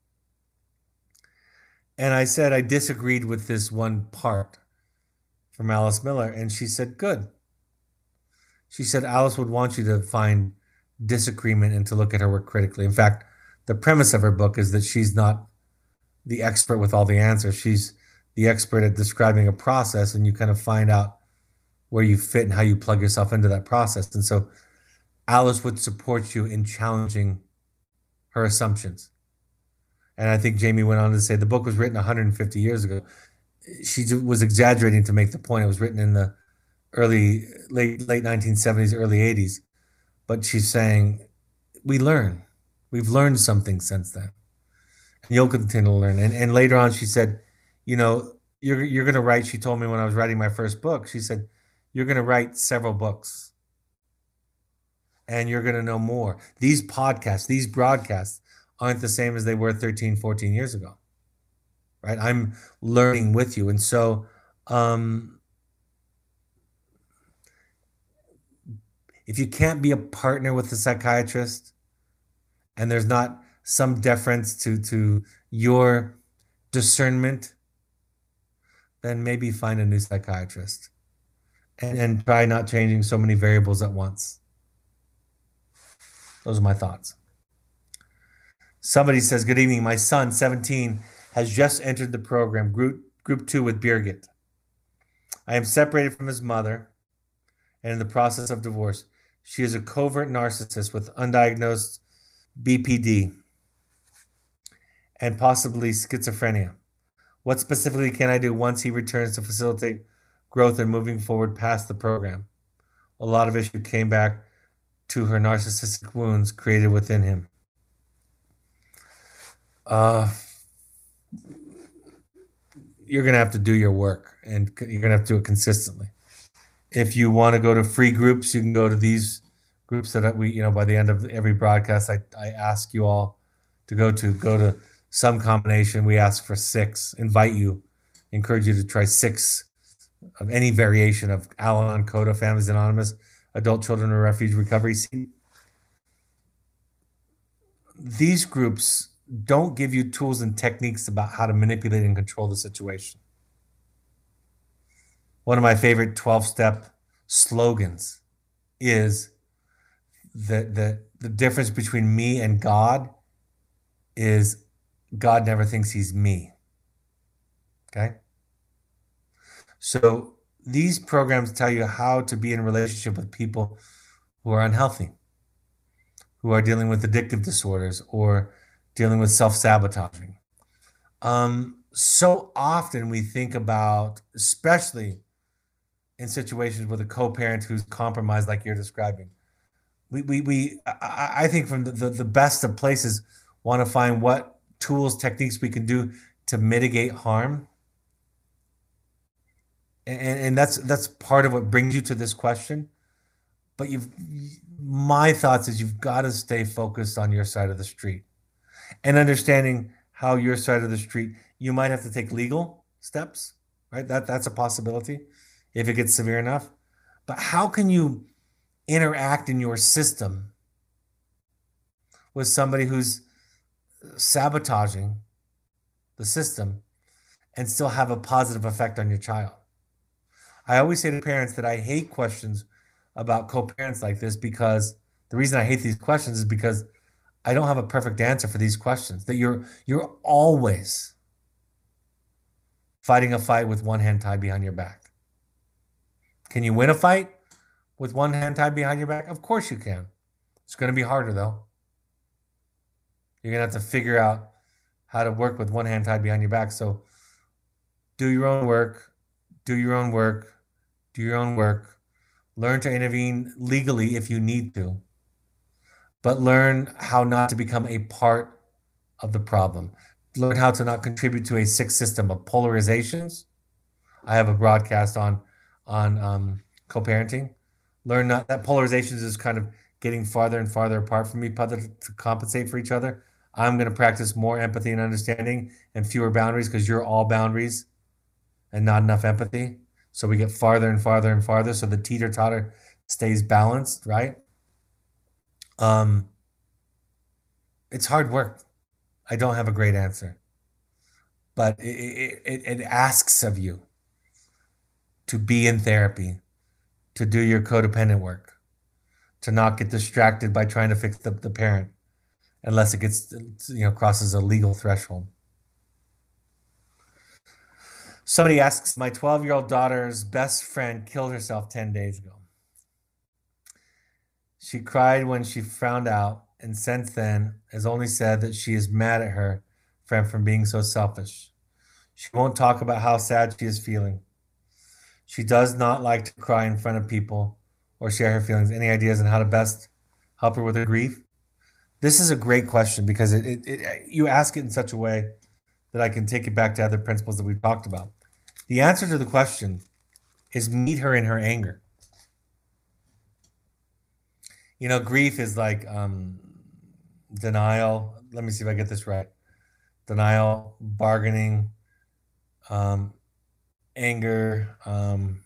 And I said I disagreed with this one part from Alice Miller, and she said, good. She said Alice would want you to find disagreement and to look at her work critically. In fact, the premise of her book is that she's not the expert with all the answers. She's the expert at describing a process, and you kind of find out where you fit and how you plug yourself into that process. And so Alice would support you in challenging her assumptions. And I think Jamie went on to say the book was written one hundred fifty years ago. she was exaggerating to make the point. It was written in the early late late nineteen seventies, early eighties. But she's saying we learn. We've learned something since then. And you'll continue to learn. And and later on she said, you know, you're you're gonna write, she told me when I was writing my first book, she said, you're gonna write several books and you're gonna know more. These podcasts, these broadcasts aren't the same as they were thirteen, fourteen years ago. Right? I'm learning with you. And so um if you can't be a partner with a psychiatrist and there's not some deference to to your discernment, then maybe find a new psychiatrist and, and try not changing so many variables at once. Those are my thoughts. Somebody says, good evening. My son, seventeen, has just entered the program, group, group two with Birgit. I am separated from his mother and in the process of divorce. She is a covert narcissist with undiagnosed B P D and possibly schizophrenia. What specifically can I do once he returns to facilitate growth and moving forward past the program? A lot of issue came back to her narcissistic wounds created within him. Uh, you're going to have to do your work, and you're going to have to do it consistently. If you want to go to free groups, you can go to these groups that we, you know, by the end of every broadcast, I, I ask you all to go to, go to some combination. We ask for six, invite you, encourage you to try six of any variation of Al-Anon, CODA, Families Anonymous, Adult Children or Refuge Recovery. See, these groups don't give you tools and techniques about how to manipulate and control the situation. One of my favorite twelve-step slogans is that the, the difference between me and God is God never thinks he's me. Okay? So these programs tell you how to be in a relationship with people who are unhealthy, who are dealing with addictive disorders or dealing with self-sabotaging. Um, so often we think about, especially in situations with a co-parent who's compromised like you're describing, we, we, we I, I think from the, the, the best of places want to find what tools, techniques we can do to mitigate harm. And, and that's that's part of what brings you to this question. But you've my thoughts is you've got to stay focused on your side of the street and understanding how your side of the street, you might have to take legal steps, right? That that's a possibility if it gets severe enough. But how can you interact in your system with somebody who's sabotaging the system and still have a positive effect on your child? I always say to parents that I hate questions about co-parents like this, because the reason I hate these questions is because I don't have a perfect answer for these questions. That you're you're always fighting a fight with one hand tied behind your back. Can you win a fight with one hand tied behind your back? Of course you can. It's going to be harder though. You're going to have to figure out how to work with one hand tied behind your back. So do your own work, do your own work, do your own work. Learn to intervene legally if you need to, but learn how not to become a part of the problem. Learn how to not contribute to a sick system of polarizations. I have a broadcast on on um, co-parenting. Learn not that polarizations is kind of getting farther and farther apart from each other to compensate for each other. I'm going to practice more empathy and understanding and fewer boundaries because you're all boundaries and not enough empathy. So we get farther and farther and farther. So the teeter-totter stays balanced, right? Um, it's hard work. I don't have a great answer, but it, it, it asks of you to be in therapy, to do your codependent work, to not get distracted by trying to fix the, the parent unless it gets, you know, crosses a legal threshold. Somebody asks, my twelve-year-old daughter's best friend killed herself ten days ago. She cried when she found out, and since then has only said that she is mad at her friend for being so selfish. She won't talk about how sad she is feeling. She does not like to cry in front of people or share her feelings. Any ideas on how to best help her with her grief? This is a great question because it, it, it you ask it in such a way that I can take it back to other principles that we've talked about. The answer to the question is meet her in her anger. You know, grief is like um, denial. Let me see if I get this right. Denial, bargaining, um, anger, um,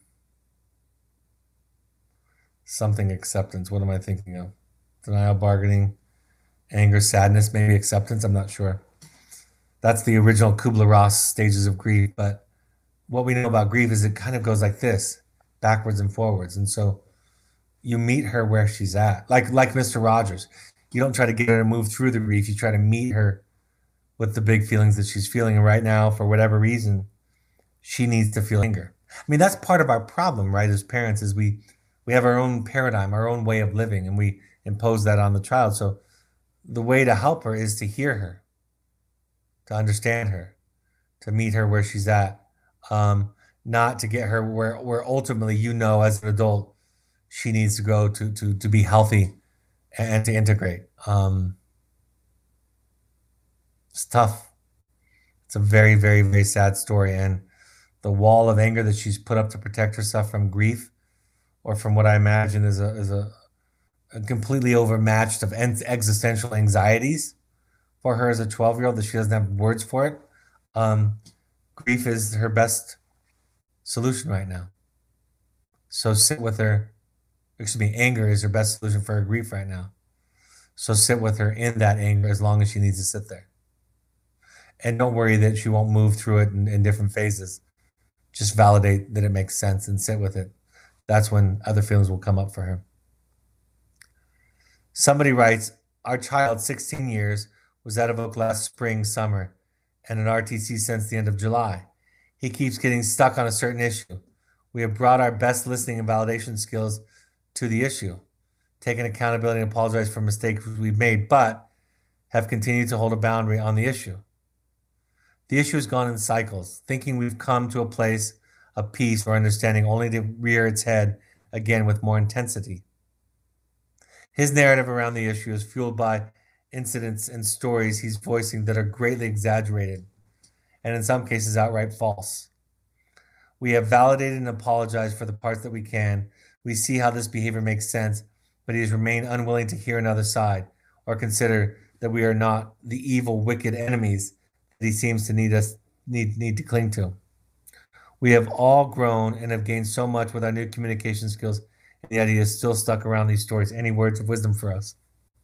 something acceptance. What am I thinking of? Denial, bargaining, anger, sadness, maybe acceptance. I'm not sure. That's the original Kubler-Ross stages of grief. But what we know about grief is it kind of goes like this, backwards and forwards. And so you meet her where she's at, like like Mister Rogers. You don't try to get her to move through the grief. You try to meet her with the big feelings that she's feeling. And right now, for whatever reason, she needs to feel anger. I mean, that's part of our problem, right? As parents, is we we have our own paradigm, our own way of living, and we impose that on the child. So the way to help her is to hear her, to understand her, to meet her where she's at, um, not to get her where where ultimately you know as an adult she needs to go to to to be healthy and to integrate. Um, it's tough. It's a very very very sad story, and the wall of anger that she's put up to protect herself from grief, or from what I imagine is a is a, a completely overmatched of existential anxieties for her as a twelve year old that she doesn't have words for it. Um, grief is her best solution right now. So sit with her. Excuse me, anger is her best solution for her grief right now. So sit with her in that anger as long as she needs to sit there. And don't worry that she won't move through it in, in different phases. Just validate that it makes sense and sit with it. That's when other feelings will come up for her. Somebody writes, our child, sixteen years, was out of Oak last spring, summer, and an R T C since the end of July. He keeps getting stuck on a certain issue. We have brought our best listening and validation skills to the issue, taken accountability and apologized for mistakes we've made, but have continued to hold a boundary on the issue. The issue has gone in cycles, thinking we've come to a place of peace or understanding only to rear its head again with more intensity. His narrative around the issue is fueled by incidents and stories he's voicing that are greatly exaggerated and in some cases outright false. We have validated and apologized for the parts that we can. We see how this behavior makes sense, but he has remained unwilling to hear another side or consider that we are not the evil, wicked enemies that he seems to need us need need to cling to. We have all grown and have gained so much with our new communication skills, and yet he is still stuck around these stories. Any words of wisdom for us?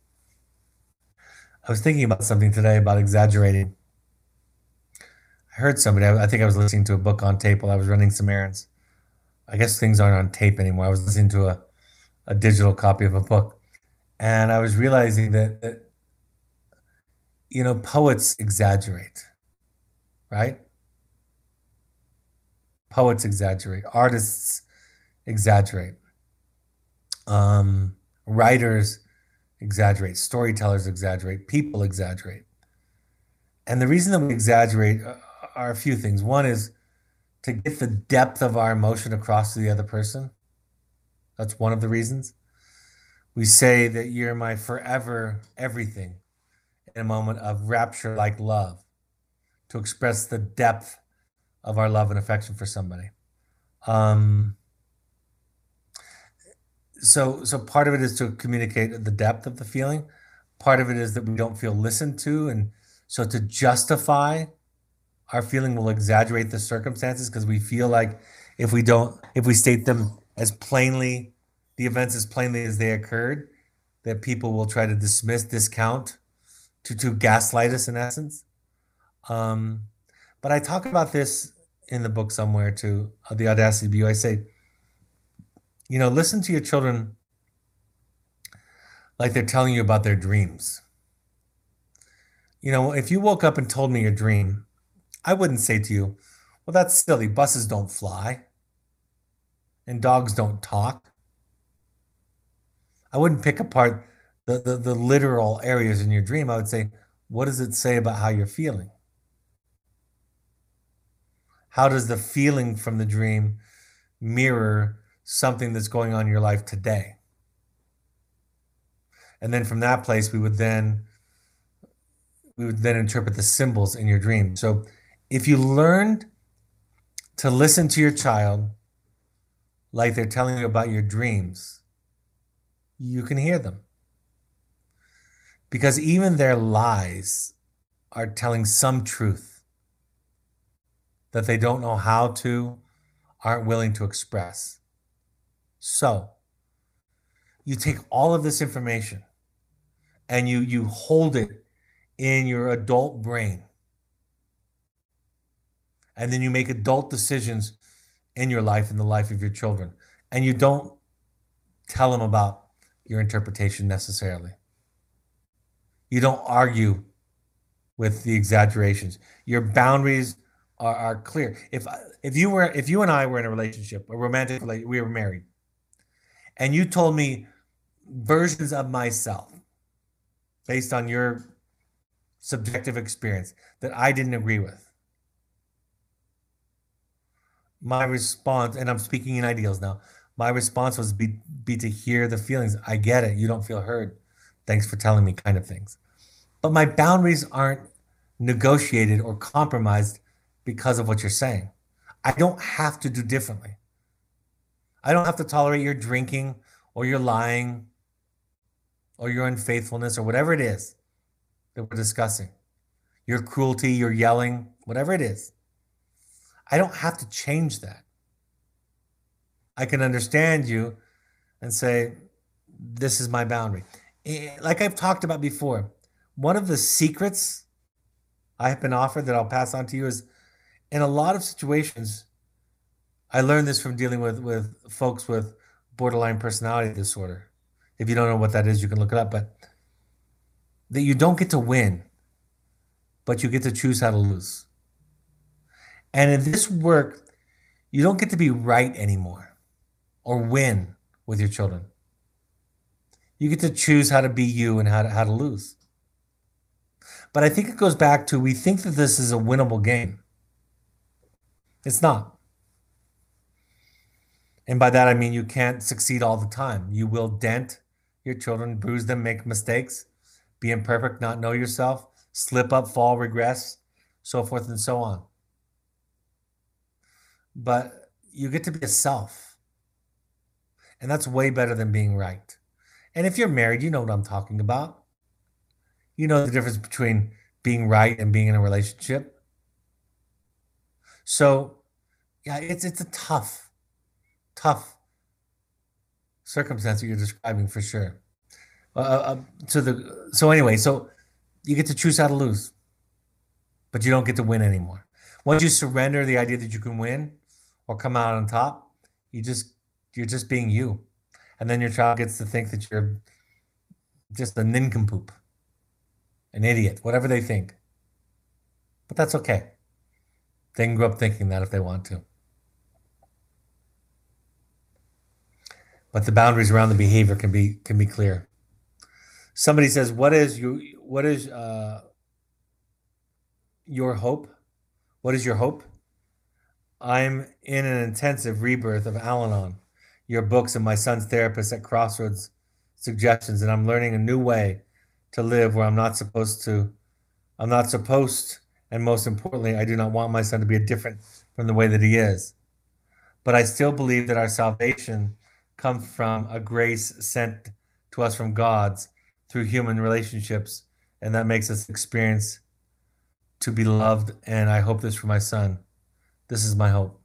I was thinking about something today about exaggerating. I heard somebody, I think I was listening to a book on tape while I was running some errands. I guess things aren't on tape anymore. I was listening to a, a digital copy of a book. And I was realizing that, that, you know, poets exaggerate, right? Poets exaggerate. Artists exaggerate. Um, writers exaggerate. Storytellers exaggerate. People exaggerate. And the reason that we exaggerate are a few things. One is to get the depth of our emotion across to the other person. That's one of the reasons. We say that you're my forever everything in a moment of rapture like love, to express the depth of our love and affection for somebody. Um, so, so part of it is to communicate the depth of the feeling. Part of it is that we don't feel listened to. And so to justify our feeling, will exaggerate the circumstances because we feel like if we don't, if we state them as plainly, the events as plainly as they occurred, that people will try to dismiss, discount, to to gaslight us in essence. Um, but I talk about this in the book somewhere too, uh, The Audacity of You. I say, you know, listen to your children like they're telling you about their dreams. You know, if you woke up and told me your dream, I wouldn't say to you, well, that's silly. Buses don't fly and dogs don't talk. I wouldn't pick apart the, the, the literal areas in your dream. I would say, what does it say about how you're feeling? How does the feeling from the dream mirror something that's going on in your life today? And then from that place, we would then we would then interpret the symbols in your dream. So if you learned to listen to your child like they're telling you about your dreams, you can hear them. Because even their lies are telling some truth that they don't know how to, aren't willing to express. So you take all of this information and you you hold it in your adult brain. And then you make adult decisions in your life, in the life of your children. And you don't tell them about your interpretation necessarily. You don't argue with the exaggerations. Your boundaries are, are clear. If if you were if you and I were in a relationship, a romantic relationship, we were married, and you told me versions of myself based on your subjective experience that I didn't agree with, my response, and I'm speaking in ideals now, my response was be be to hear the feelings. I get it. You don't feel heard. Thanks for telling me, kind of things. But my boundaries aren't negotiated or compromised because of what you're saying. I don't have to do differently. I don't have to tolerate your drinking or your lying or your unfaithfulness or whatever it is that we're discussing. Your cruelty, your yelling, whatever it is. I don't have to change that. I can understand you and say, this is my boundary. Like I've talked about before, one of the secrets I have been offered that I'll pass on to you is in a lot of situations, I learned this from dealing with, with folks with borderline personality disorder. If you don't know what that is, you can look it up, but that you don't get to win, but you get to choose how to lose. And in this work, you don't get to be right anymore or win with your children. You get to choose how to be you and how to, how to lose. But I think it goes back to, we think that this is a winnable game. It's not. And by that, I mean you can't succeed all the time. You will dent your children, bruise them, make mistakes, be imperfect, not know yourself, slip up, fall, regress, so forth and so on. But you get to be a self. And that's way better than being right. And if you're married, you know what I'm talking about. You know the difference between being right and being in a relationship. So, yeah, it's it's a tough, tough circumstance that you're describing for sure. Uh, uh, so the so anyway, so you get to choose how to lose, but you don't get to win anymore. Once you surrender the idea that you can win or come out on top, you just you're just being you, and then your child gets to think that you're just a nincompoop, an idiot, whatever they think. But that's okay. They can grow up thinking that if they want to. But the boundaries around the behavior can be can be clear. Somebody says, "What is you? What is uh, your hope? What is your hope?" I'm in an intensive rebirth of Al-Anon, your books, and my son's therapist at Crossroads suggestions, and I'm learning a new way to live where I'm not supposed to. I'm not supposed, and most importantly, I do not want my son to be different from the way that he is. But I still believe that our salvation comes from a grace sent to us from God's through human relationships, and that makes us experience to be loved, and I hope this for my son. This is my hope.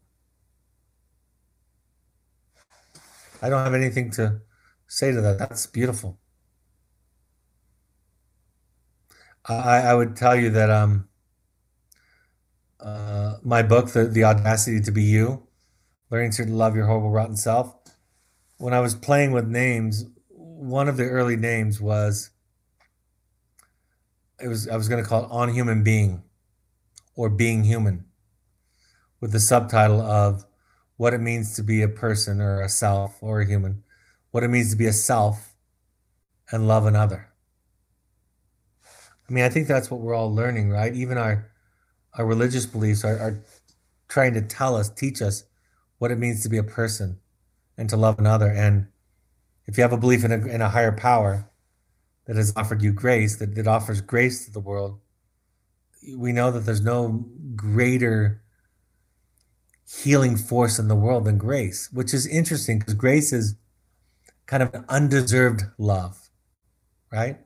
I don't have anything to say to that. That's beautiful. I, I would tell you that um, uh, my book, the, the Audacity to Be You, Learning to Love Your Horrible Rotten Self, when I was playing with names, one of the early names was, it was I was going to call it On Human Being or Being Human, with the subtitle of what it means to be a person or a self or a human, what it means to be a self and love another. I mean, I think that's what we're all learning, right? Even our our religious beliefs are, are trying to tell us, teach us what it means to be a person and to love another. And if you have a belief in a, in a higher power that has offered you grace, that, that offers grace to the world, we know that there's no greater healing force in the world than grace, which is interesting because grace is kind of an undeserved love, right?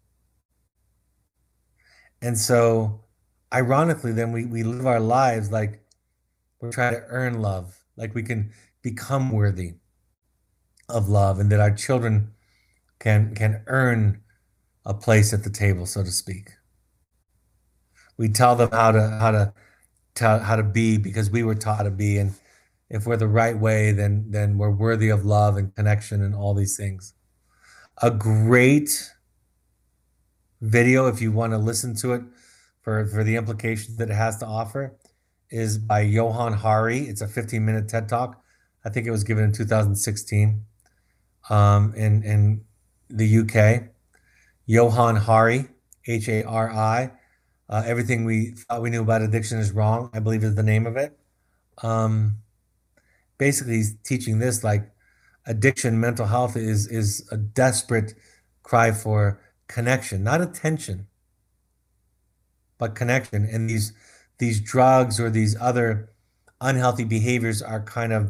And so, ironically, then we, we live our lives like we're trying to earn love, like we can become worthy of love, and that our children can can earn a place at the table, so to speak. We tell them how to how to tell how to be because we were taught to be, and if we're the right way, then then we're worthy of love and connection and all these things. A great video, if you want to listen to it for for the implications that it has to offer, is by Johan Hari. It's a fifteen minute TED talk. I think it was given in two thousand sixteen um, in in the U K. Johan Hari, H A R I. Uh, Everything We Thought We Knew About Addiction is Wrong, I believe is the name of it. Um, Basically, he's teaching this like addiction, mental health is is a desperate cry for connection, not attention, but connection. And these these drugs or these other unhealthy behaviors are kind of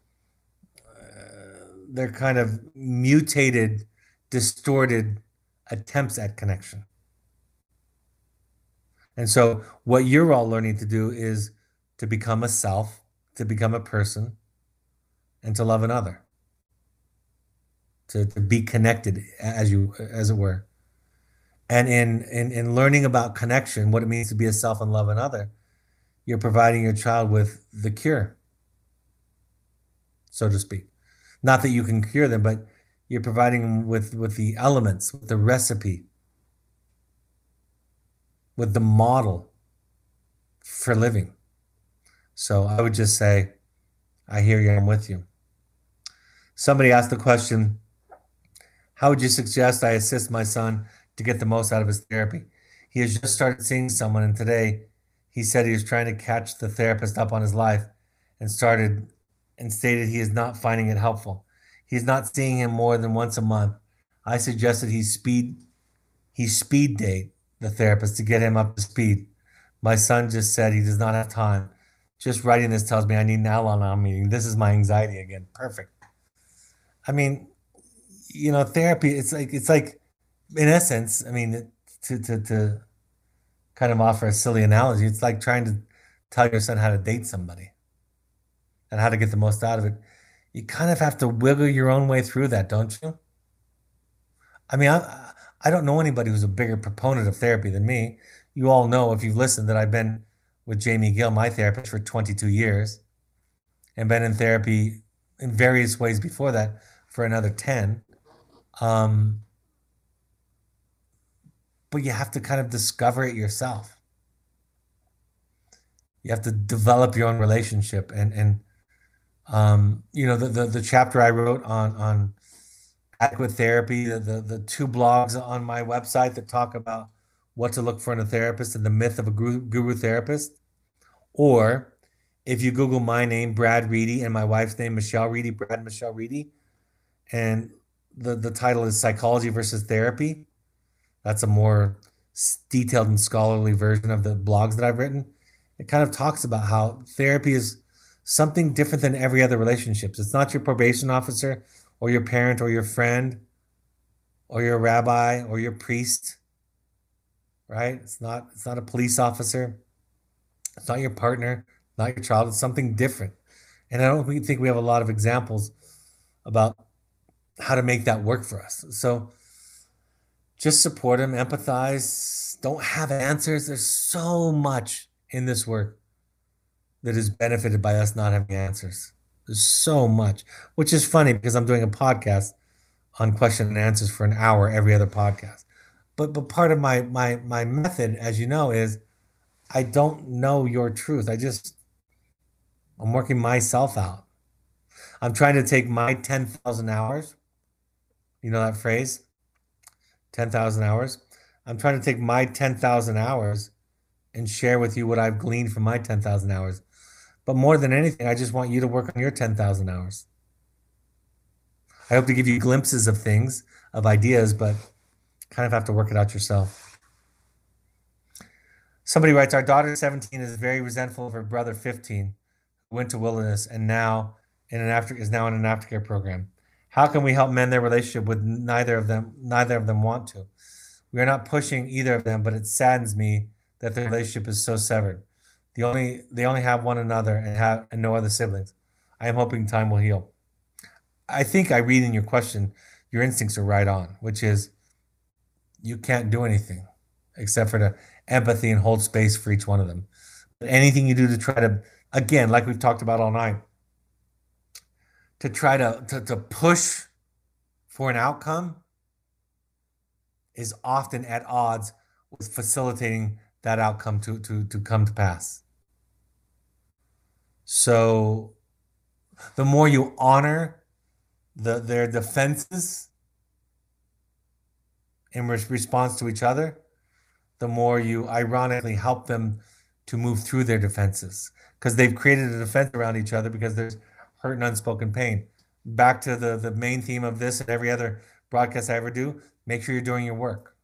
they're kind of mutated, distorted attempts at connection. And so what you're all learning to do is to become a self, to become a person, and to love another, to, to be connected as you as it were. And in, in in learning about connection, what it means to be a self and love another, you're providing your child with the cure, so to speak. Not that you can cure them, but you're providing them with with the elements, with the recipe, with the model for living. So I would just say, I hear you, I'm with you. Somebody asked the question, how would you suggest I assist my son to get the most out of his therapy? He has just started seeing someone, and today he said he was trying to catch the therapist up on his life and started and stated he is not finding it helpful. He's not seeing him more than once a month. I suggested he speed he speed date the therapist to get him up to speed. My son just said he does not have time. Just writing this tells me I need an Al-Anon meeting. This is my anxiety again. Perfect. I mean, you know, therapy, it's like it's like in essence, I mean, to to to kind of offer a silly analogy, it's like trying to tell your son how to date somebody and how to get the most out of it. You kind of have to wiggle your own way through that, don't you? I mean, I I don't know anybody who's a bigger proponent of therapy than me. You all know if you've listened that I've been with Jamie Gill, my therapist, for twenty-two years, and been in therapy in various ways before that for another ten. Um, but you have to kind of discover it yourself. You have to develop your own relationship, and and um, you know the, the the chapter I wrote on on adequate therapy, the, the the two blogs on my website that talk about what to look for in a therapist and the myth of a guru, guru therapist. Or if you Google my name, Brad Reedy, and my wife's name, Michelle Reedy, Brad Michelle Reedy, and the, the title is Psychology versus Therapy. That's a more detailed and scholarly version of the blogs that I've written. It kind of talks about how therapy is something different than every other relationships. It's not your probation officer or your parent or your friend or your rabbi or your priest, right? It's not it's not a police officer. It's not your partner, not your child. It's something different. And I don't think we have a lot of examples about how to make that work for us. So just support them, empathize, don't have answers. There's so much in this work that is benefited by us not having answers. There's so much, which is funny because I'm doing a podcast on question and answers for an hour every other podcast. But but part of my my my method, as you know, is I don't know your truth. I just I'm working myself out. I'm trying to take my ten thousand hours. You know that phrase? ten thousand hours. I'm trying to take my ten thousand hours and share with you what I've gleaned from my ten thousand hours. But more than anything, I just want you to work on your ten thousand hours. I hope to give you glimpses of things, of ideas, but kind of have to work it out yourself. Somebody writes, our daughter seventeen is very resentful of her brother fifteen, who went to Wilderness and now in an after is now in an aftercare program. How can we help mend their relationship with neither of them neither of them want to? We are not pushing either of them, but it saddens me that their relationship is so severed. The only they only have one another and have and no other siblings. I am hoping time will heal. I think I read in your question, your instincts are right on, which is you can't do anything except for the empathy and hold space for each one of them. But anything you do to try to, again, like we've talked about all night, to try to, to, to push for an outcome is often at odds with facilitating that outcome to, to, to come to pass. So the more you honor the, their defenses in response to each other, the more you ironically help them to move through their defenses, because they've created a defense around each other because there's hurt and unspoken pain. Back to the, the main theme of this and every other broadcast I ever do, make sure you're doing your work.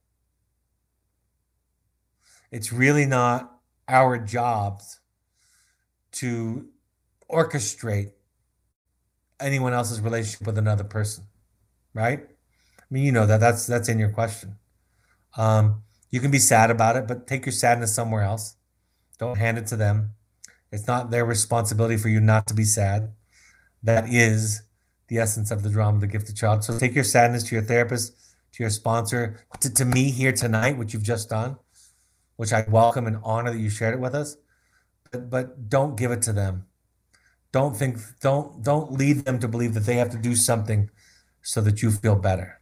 It's really not our jobs to orchestrate anyone else's relationship with another person, right? I mean, you know that that's that's in your question. Um, you can be sad about it, but take your sadness somewhere else. Don't hand it to them. It's not their responsibility for you not to be sad. That is the essence of the drama, The Gifted Child. So take your sadness to your therapist, to your sponsor, to, to me here tonight, which you've just done, which I welcome and honor that you shared it with us. But, but don't give it to them. Don't think, don't, don't lead them to believe that they have to do something so that you feel better.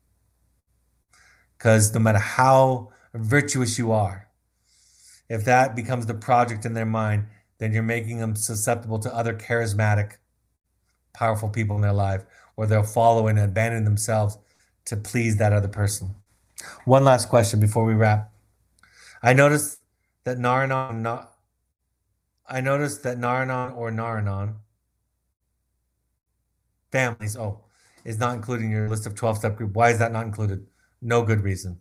Because no matter how virtuous you are, if that becomes the project in their mind, then you're making them susceptible to other charismatic, powerful people in their life, or they'll follow and abandon themselves to please that other person. One last question before we wrap. I noticed that Naranon, not, I noticed that Naranon or Naranon families, oh, is not included in your list of twelve-step group. Why is that not included? No good reason.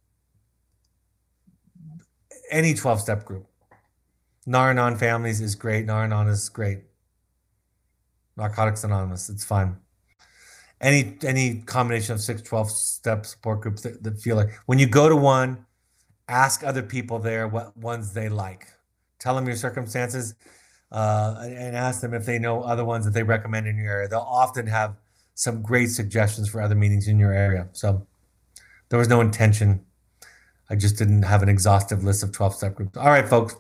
Any twelve-step group. Naranon families is great. Naranon is great. Narcotics Anonymous, it's fine. Any any combination of six, twelve-step support groups that, that feel like, when you go to one, ask other people there what ones they like. Tell them your circumstances uh, and ask them if they know other ones that they recommend in your area. They'll often have some great suggestions for other meetings in your area. So there was no intention. I just didn't have an exhaustive list of twelve-step groups. All right, folks.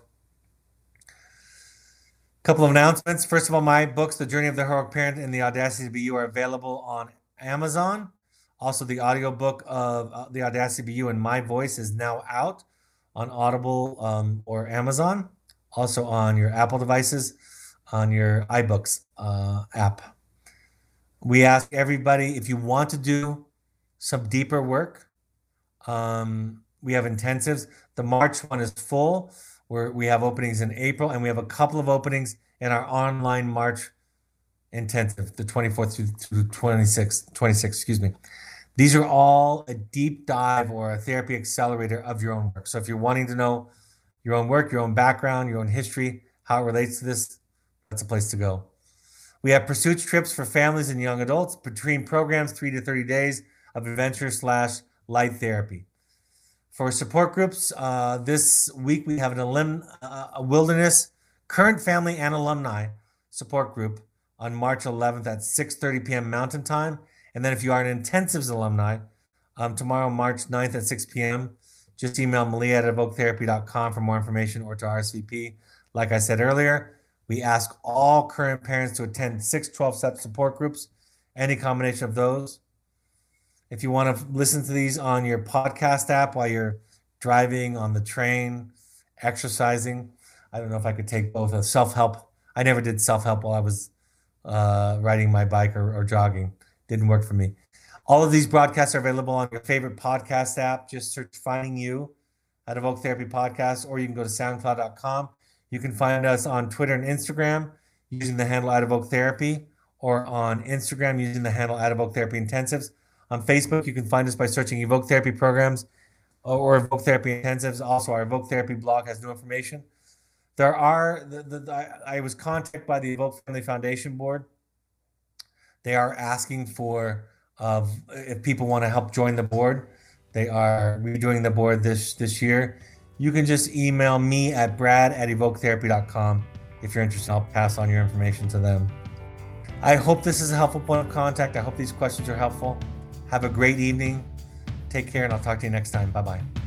Couple of announcements. First of all, my books, The Journey of the Heroic Parent and The Audacity to Be You, are available on Amazon. Also, the audiobook of uh, The Audacity to Be You in my voice is now out on Audible um, or Amazon. Also on your Apple devices, on your iBooks uh, app. We ask everybody, if you want to do some deeper work, um, we have intensives. The March one is full. We're, we have openings in April, and we have a couple of openings in our online March intensive, the twenty-fourth through twenty-sixth, twenty-sixth, excuse me. These are all a deep dive or a therapy accelerator of your own work. So if you're wanting to know your own work, your own background, your own history, how it relates to this, that's a place to go. We have pursuits trips for families and young adults between programs, three to thirty days of adventure slash light therapy. For support groups, uh, this week we have an alum, uh, a Wilderness current family and alumni support group on March eleventh at six thirty p.m. Mountain Time. And then if you are an intensives alumni, um, tomorrow, March ninth at six p.m., just email Malia at evoke therapy dot com for more information or to R S V P. Like I said earlier, we ask all current parents to attend six twelve-step support groups, any combination of those. If you want to listen to these on your podcast app while you're driving, on the train, exercising, I don't know if I could take both. A self-help. I never did self-help while I was uh, riding my bike or, or jogging. Didn't work for me. All of these broadcasts are available on your favorite podcast app. Just search Finding You at Evoke Therapy Podcast, or you can go to soundcloud dot com. You can find us on Twitter and Instagram using the handle at Evoke Therapy, or on Instagram using the handle at Evoke Therapy Intensives. On Facebook, you can find us by searching Evoke Therapy Programs or Evoke Therapy Intensives. Also, our Evoke Therapy blog has new information. There are, the, the, I, I was contacted by the Evoke Family Foundation Board. They are asking for, uh, if people want to help join the board. They are redoing the board this, this year. You can just email me at brad at evoke therapy dot com if you're interested. I'll pass on your information to them. I hope this is a helpful point of contact. I hope these questions are helpful. Have a great evening. Take care, and I'll talk to you next time. Bye-bye.